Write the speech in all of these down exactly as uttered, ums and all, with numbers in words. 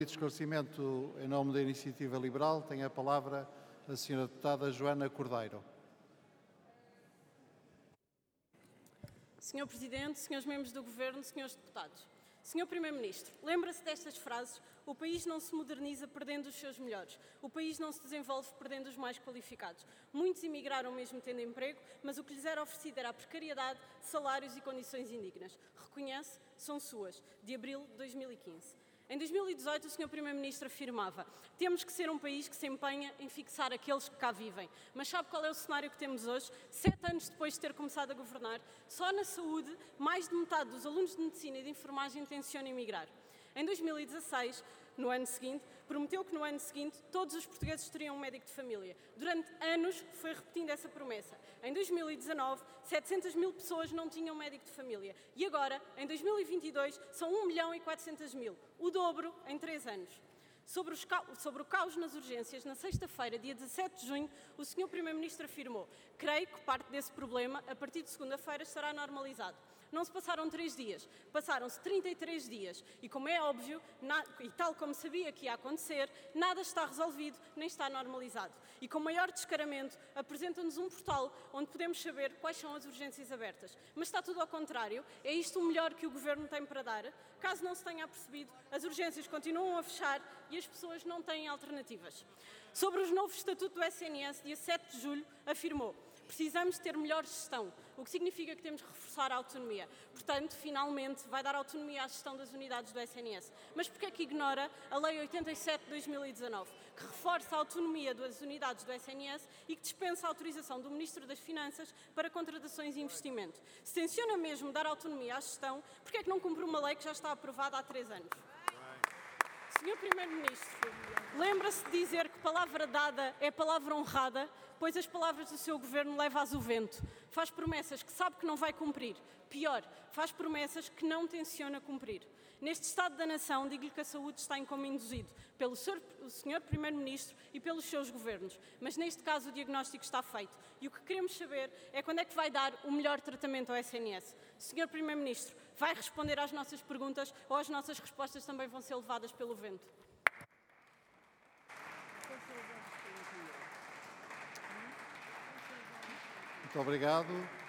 De esclarecimento em nome da Iniciativa Liberal, tem a palavra a senhora deputada Joana Cordeiro. senhor Presidente, senhores membros do Governo, senhores deputados. senhor Primeiro-Ministro, lembra-se destas frases? O país não se moderniza perdendo os seus melhores. O país não se desenvolve perdendo os mais qualificados. Muitos emigraram mesmo tendo emprego, mas o que lhes era oferecido era a precariedade, salários e condições indignas. Reconhece? São suas. De abril de dois mil e quinze. Em dois mil e dezoito, o senhor Primeiro-Ministro afirmava: temos que ser um país que se empenha em fixar aqueles que cá vivem. Mas sabe qual é o cenário que temos hoje? Sete anos depois de ter começado a governar, só na saúde, mais de metade dos alunos de medicina e de enfermagem tenciona emigrar. Em dois mil e dezasseis, no ano seguinte, prometeu que no ano seguinte todos os portugueses teriam um médico de família. Durante anos foi repetindo essa promessa. Em dois mil e dezanove, setecentas mil pessoas não tinham médico de família. E agora, em dois mil e vinte e dois, são um milhão e quatrocentas mil. O dobro em três anos. Sobre, os, sobre o caos nas urgências, na sexta-feira, dia dezassete de junho, o senhor Primeiro-Ministro afirmou: creio que parte desse problema, a partir de segunda-feira, estará normalizado. Não se passaram três dias, passaram-se trinta e três dias e, como é óbvio, na, e tal como sabia que ia acontecer, nada está resolvido nem está normalizado. E com maior descaramento, apresenta-nos um portal onde podemos saber quais são as urgências abertas. Mas está tudo ao contrário. É isto o melhor que o Governo tem para dar? Caso não se tenha apercebido, as urgências continuam a fechar e as pessoas não têm alternativas. Sobre o novo Estatuto do S N S, dia sete de julho, afirmou: precisamos ter melhor gestão, o que significa que temos que reforçar a autonomia. Portanto, finalmente, vai dar autonomia à gestão das unidades do S N S. Mas porquê é que ignora a Lei oitenta e sete de dois mil e dezanove, que reforça a autonomia das unidades do S N S e que dispensa a autorização do Ministro das Finanças para contratações e investimento? Se tenciona mesmo dar autonomia à gestão, porquê é que não cumpre uma lei que já está aprovada há três anos? senhor Primeiro-Ministro, lembra-se de dizer que palavra dada é palavra honrada, pois as palavras do seu Governo levam-as o vento. Faz promessas que sabe que não vai cumprir. Pior, faz promessas que não tenciona cumprir. Neste Estado da Nação, digo-lhe que a saúde está em como induzido pelo senhor Primeiro-Ministro e pelos seus governos. Mas neste caso o diagnóstico está feito. E o que queremos saber é quando é que vai dar o melhor tratamento ao S N S. senhor Primeiro-Ministro, vai responder às nossas perguntas ou as nossas respostas também vão ser levadas pelo vento? Muito obrigado.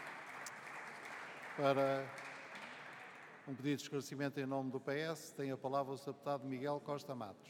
Para um pedido de esclarecimento em nome do P S, tem a palavra o senhor deputado Miguel Costa Matos.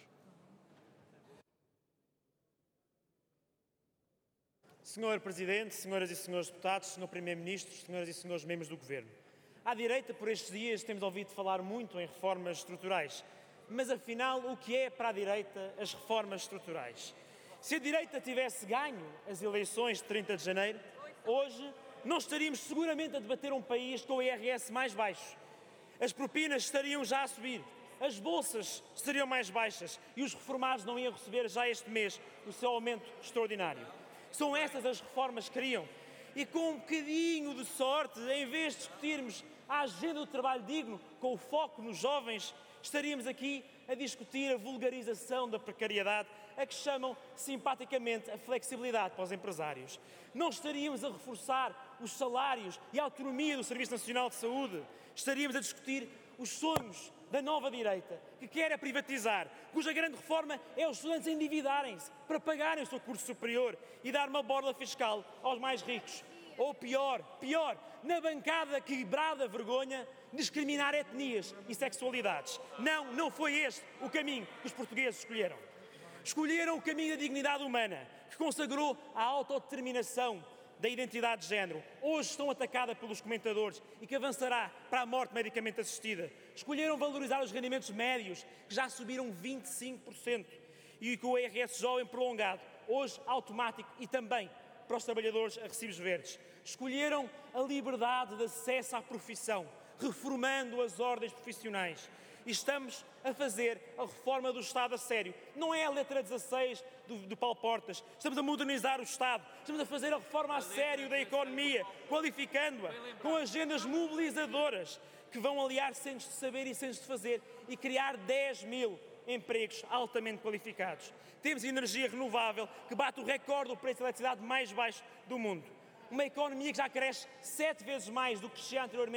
senhor Presidente, senhoras e senhores deputados, senhor Primeiro-Ministro, senhoras e senhores membros do Governo. À direita, por estes dias, temos ouvido falar muito em reformas estruturais. Mas, afinal, o que é para a direita as reformas estruturais? Se a direita tivesse ganho as eleições de trinta de janeiro, hoje não estaríamos seguramente a debater um país com o I R S mais baixo. As propinas estariam já a subir, as bolsas estariam mais baixas e os reformados não iam receber já este mês o seu aumento extraordinário. São estas as reformas que queriam. E com um bocadinho de sorte, em vez de discutirmos a agenda do trabalho digno com o foco nos jovens, estaríamos aqui a discutir a vulgarização da precariedade, a que chamam simpaticamente a flexibilidade para os empresários. Não estaríamos a reforçar os salários e a autonomia do Serviço Nacional de Saúde. Estaríamos a discutir os sonhos da nova direita, que quer a privatizar, cuja grande reforma é os estudantes endividarem-se para pagarem o seu curso superior e dar uma borla fiscal aos mais ricos. Ou pior, pior, na bancada que brada vergonha, discriminar etnias e sexualidades. Não, não foi este o caminho que os portugueses escolheram. Escolheram o caminho da dignidade humana, que consagrou a autodeterminação da identidade de género, hoje estão atacada pelos comentadores e que avançará para a morte medicamente assistida. Escolheram valorizar os rendimentos médios, que já subiram vinte e cinco por cento, e com o I R S jovem prolongado, hoje automático e também para os trabalhadores a recibos verdes. Escolheram a liberdade de acesso à profissão, reformando as ordens profissionais. E estamos a fazer a reforma do Estado a sério. Não é a letra dezasseis do, do Paulo Portas. Estamos a modernizar o Estado. Estamos a fazer a reforma a sério da economia, qualificando-a com agendas mobilizadoras que vão aliar centros de saber e centros de fazer e criar dez mil empregos altamente qualificados. Temos energia renovável que bate o recorde do preço da eletricidade mais baixo do mundo. Uma economia que já cresce sete vezes mais do que crescia anteriormente,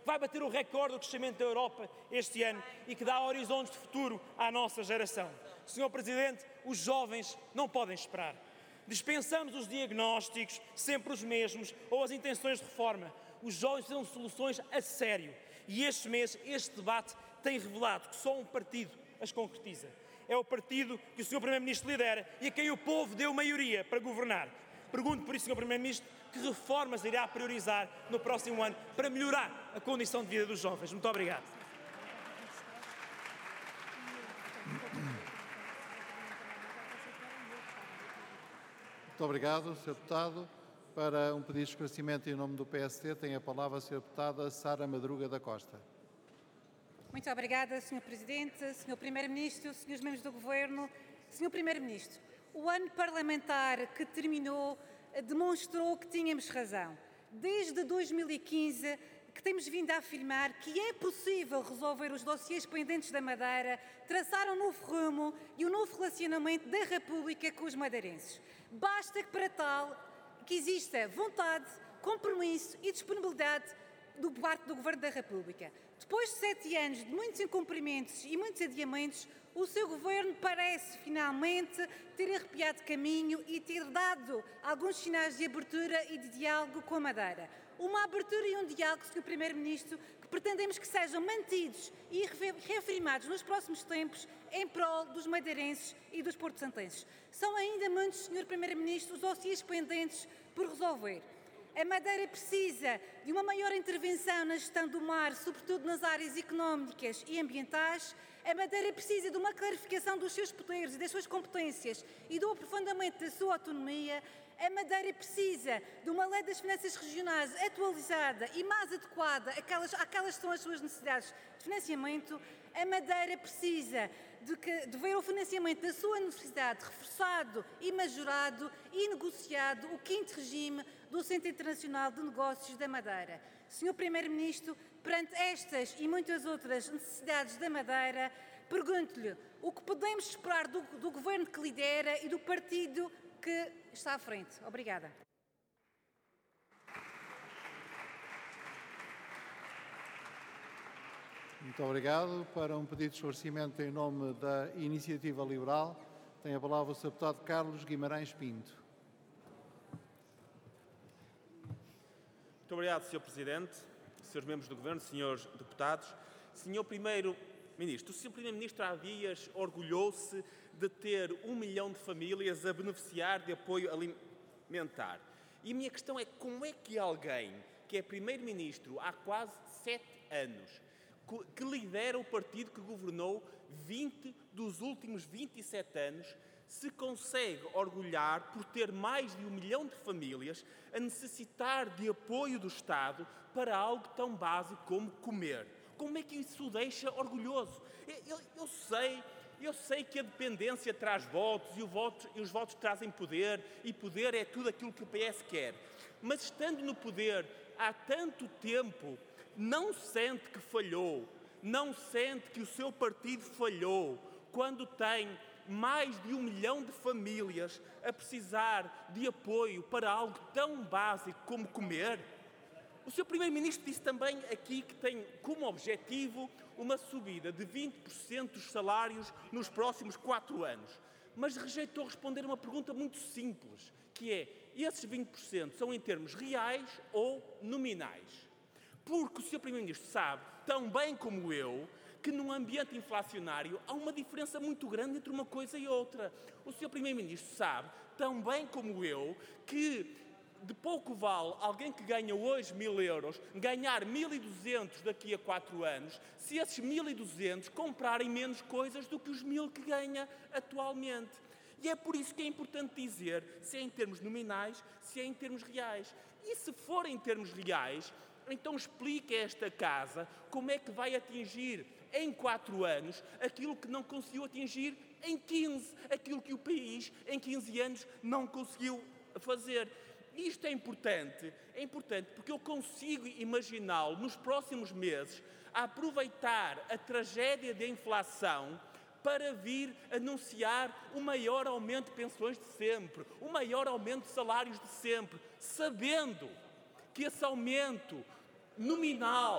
vai bater o recorde do crescimento da Europa este ano e que dá horizontes de futuro à nossa geração. senhor Presidente, os jovens não podem esperar. Dispensamos os diagnósticos, sempre os mesmos, ou as intenções de reforma. Os jovens precisam de soluções a sério. E este mês, este debate tem revelado que só um partido as concretiza. É o partido que o senhor Primeiro-Ministro lidera e a quem o povo deu maioria para governar. Pergunto por isso, senhor Primeiro-Ministro, que reformas irá priorizar no próximo ano para melhorar a condição de vida dos jovens. Muito obrigado. Muito obrigado, senhor Deputado. Para um pedido de esclarecimento em nome do P S D, tem a palavra a senhora Deputada Sara Madruga da Costa. Muito obrigada, senhor Presidente, senhor Primeiro-Ministro, senhores membros do Governo. senhor Primeiro-Ministro, o ano parlamentar que terminou demonstrou que tínhamos razão. Desde dois mil e quinze que temos vindo a afirmar que é possível resolver os dossiês pendentes da Madeira, traçar um novo rumo e um novo relacionamento da República com os madeirenses. Basta que para tal que exista vontade, compromisso e disponibilidade do parte do Governo da República. Depois de sete anos de muitos incumprimentos e muitos adiamentos, o seu Governo parece finalmente ter arrepiado caminho e ter dado alguns sinais de abertura e de diálogo com a Madeira. Uma abertura e um diálogo, senhor Primeiro-Ministro, que pretendemos que sejam mantidos e reafirmados nos próximos tempos em prol dos madeirenses e dos porto-santenses. São ainda muitos, senhor Primeiro-Ministro, os dossiês pendentes por resolver. A Madeira precisa de uma maior intervenção na gestão do mar, sobretudo nas áreas económicas e ambientais. A Madeira precisa de uma clarificação dos seus poderes e das suas competências e do aprofundamento da sua autonomia. A Madeira precisa de uma lei das finanças regionais atualizada e mais adequada àquelas, àquelas que são as suas necessidades de financiamento. A Madeira precisa de, que, de ver o financiamento da sua universidade reforçado e majorado e negociado o quinto regime do Centro Internacional de Negócios da Madeira. senhor Primeiro-Ministro, perante estas e muitas outras necessidades da Madeira, pergunto-lhe o que podemos esperar do, do Governo que lidera e do partido que está à frente. Obrigada. Muito obrigado. Para um pedido de esclarecimento em nome da Iniciativa Liberal, tem a palavra o senhor Deputado Carlos Guimarães Pinto. Muito obrigado, senhor Presidente, senhores membros do Governo, senhores deputados. senhor Primeiro-Ministro, o senhor Primeiro-Ministro há dias orgulhou-se de ter um milhão de famílias a beneficiar de apoio alimentar. E a minha questão é como é que alguém que é Primeiro-Ministro há quase sete anos, que lidera o partido que governou vinte dos últimos vinte e sete anos, se consegue orgulhar por ter mais de um milhão de famílias a necessitar de apoio do Estado para algo tão básico como comer. Como é que isso o deixa orgulhoso? Eu, eu, eu sei, eu sei que a dependência traz votos e, o voto, e os votos trazem poder, e poder é tudo aquilo que o P S quer. Mas estando no poder há tanto tempo, não sente que falhou, não sente que o seu partido falhou quando tem mais de um milhão de famílias a precisar de apoio para algo tão básico como comer? O senhor Primeiro-Ministro disse também aqui que tem como objetivo uma subida de vinte por cento dos salários nos próximos quatro anos, mas rejeitou responder uma pergunta muito simples, que é, esses vinte por cento são em termos reais ou nominais? Porque o senhor Primeiro-Ministro sabe, tão bem como eu, que num ambiente inflacionário há uma diferença muito grande entre uma coisa e outra. O senhor Primeiro-Ministro sabe, tão bem como eu, que de pouco vale alguém que ganha hoje mil euros ganhar mil e duzentos daqui a quatro anos, se esses mil e duzentos comprarem menos coisas do que os mil que ganha atualmente. E é por isso que é importante dizer se é em termos nominais, se é em termos reais. E se for em termos reais, então explique a esta Casa como é que vai atingir em quatro anos aquilo que não conseguiu atingir em quinze, aquilo que o país em quinze anos não conseguiu fazer. Isto é importante, é importante porque eu consigo imaginá-lo nos próximos meses a aproveitar a tragédia da inflação para vir anunciar o maior aumento de pensões de sempre, o maior aumento de salários de sempre, sabendo que esse aumento nominal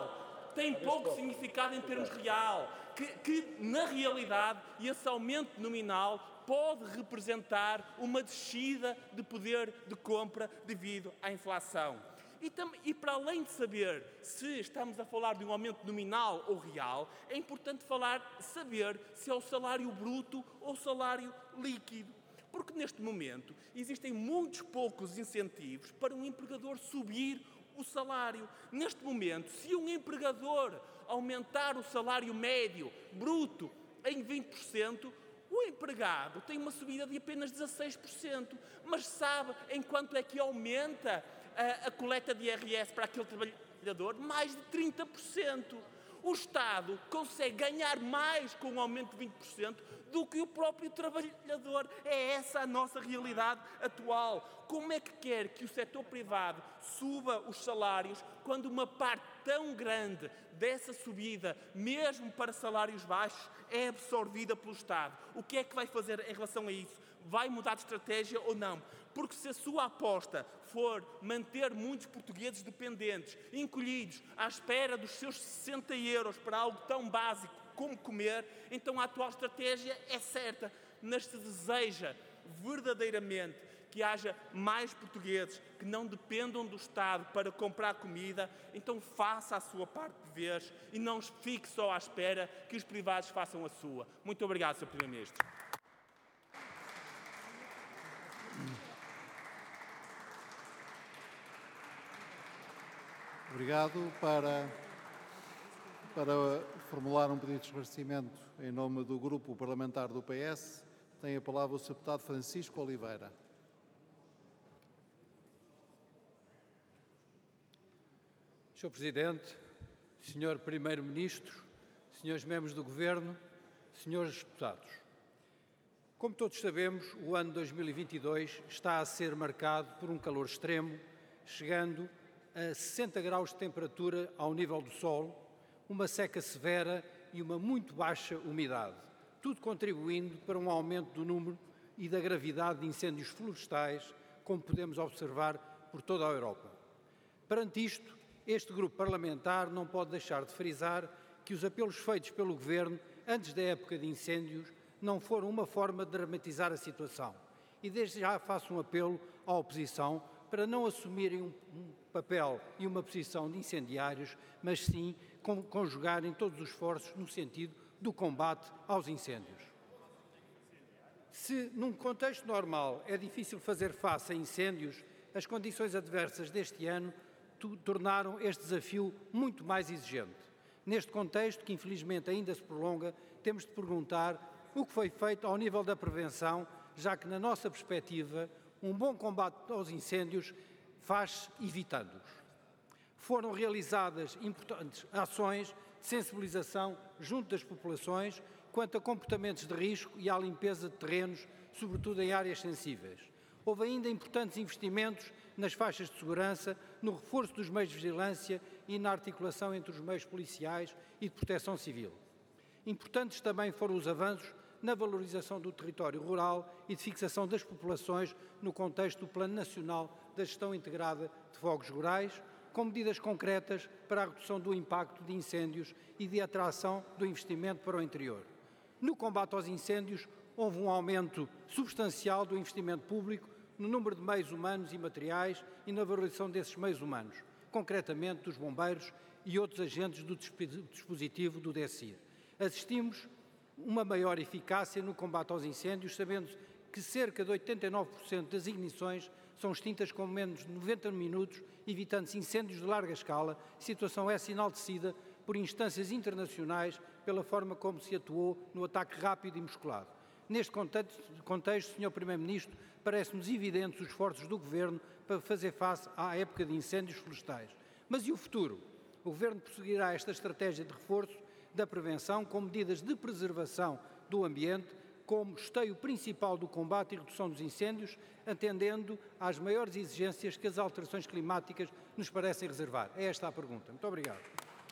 tem pouco significado em termos real, que, que na realidade esse aumento nominal pode representar uma descida de poder de compra devido à inflação. E, tam, e para além de saber se estamos a falar de um aumento nominal ou real, é importante falar, saber se é o salário bruto ou o salário líquido. Porque neste momento existem muitos poucos incentivos para um empregador subir o salário. Neste momento, se um empregador aumentar o salário médio bruto em vinte por cento, o empregado tem uma subida de apenas dezasseis por cento. Mas sabe em quanto é que aumenta a, a coleta de I R S para aquele trabalhador? Mais de trinta por cento. O Estado consegue ganhar mais com um aumento de vinte por cento do que o próprio trabalhador. É essa a nossa realidade atual. Como é que quer que o setor privado suba os salários quando uma parte tão grande dessa subida, mesmo para salários baixos, é absorvida pelo Estado? O que é que vai fazer em relação a isso? Vai mudar de estratégia ou não? Porque se a sua aposta for manter muitos portugueses dependentes, encolhidos, à espera dos seus sessenta euros para algo tão básico como comer, então a atual estratégia é certa. Mas se deseja verdadeiramente que haja mais portugueses que não dependam do Estado para comprar comida, então faça a sua parte de vez e não fique só à espera que os privados façam a sua. Muito obrigado, senhor Primeiro-Ministro. Obrigado. Para, para formular um pedido de esclarecimento em nome do Grupo Parlamentar do P S, tem a palavra o senhor Deputado Francisco Oliveira. senhor Presidente, senhor Primeiro-Ministro, senhores membros do Governo, senhores deputados. Como todos sabemos, o ano dois mil e vinte e dois está a ser marcado por um calor extremo, chegando a sessenta graus de temperatura ao nível do solo, uma seca severa e uma muito baixa umidade, tudo contribuindo para um aumento do número e da gravidade de incêndios florestais, como podemos observar por toda a Europa. Perante isto, este grupo parlamentar não pode deixar de frisar que os apelos feitos pelo Governo antes da época de incêndios não foram uma forma de dramatizar a situação. E desde já faço um apelo à oposição para não assumirem um, um papel e uma posição de incendiários, mas sim conjugarem todos os esforços no sentido do combate aos incêndios. Se, num contexto normal, é difícil fazer face a incêndios, as condições adversas deste ano tornaram este desafio muito mais exigente. Neste contexto, que infelizmente ainda se prolonga, temos de perguntar o que foi feito ao nível da prevenção, já que, na nossa perspectiva, um bom combate aos incêndios faz evitando-os. Foram realizadas importantes ações de sensibilização junto das populações quanto a comportamentos de risco e à limpeza de terrenos, sobretudo em áreas sensíveis. Houve ainda importantes investimentos nas faixas de segurança, no reforço dos meios de vigilância e na articulação entre os meios policiais e de proteção civil. Importantes também foram os avanços na valorização do território rural e de fixação das populações no contexto do Plano Nacional da Gestão Integrada de Fogos Rurais, com medidas concretas para a redução do impacto de incêndios e de atração do investimento para o interior. No combate aos incêndios, houve um aumento substancial do investimento público no número de meios humanos e materiais e na valorização desses meios humanos, concretamente dos bombeiros e outros agentes do dispositivo do D S I R. Assistimos uma maior eficácia no combate aos incêndios, sabendo que cerca de oitenta e nove por cento das ignições são extintas com menos de noventa minutos, evitando-se incêndios de larga escala, situação essa enaltecida por instâncias internacionais pela forma como se atuou no ataque rápido e musculado. Neste contexto, senhor Primeiro-Ministro, parece-nos evidentes os esforços do Governo para fazer face à época de incêndios florestais. Mas e o futuro? O Governo prosseguirá esta estratégia de reforço da prevenção com medidas de preservação do ambiente como esteio principal do combate e redução dos incêndios, atendendo às maiores exigências que as alterações climáticas nos parecem reservar. É esta a pergunta. Muito obrigado.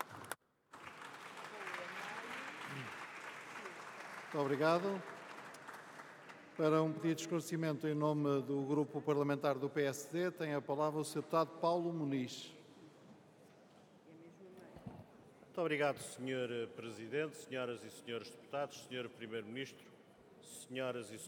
Muito obrigado. Para um pedido de esclarecimento em nome do Grupo Parlamentar do P S D, tem a palavra o senhor Deputado Paulo Muniz. Muito Muito obrigado, senhor Presidente, senhoras e senhores deputados, senhor Primeiro-Ministro, senhoras e